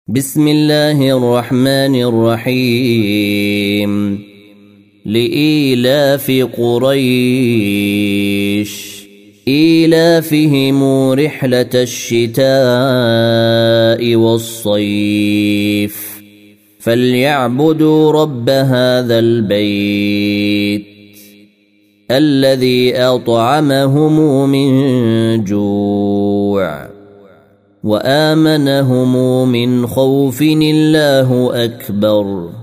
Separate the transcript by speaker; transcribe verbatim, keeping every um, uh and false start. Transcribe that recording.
Speaker 1: بسم الله الرحمن الرحيم لإيلاف قريش إيلافهم رحلة الشتاء والصيف فليعبدوا رب هذا البيت الذي أطعمهم من جوع وآمنهم من خوف الله أكبر.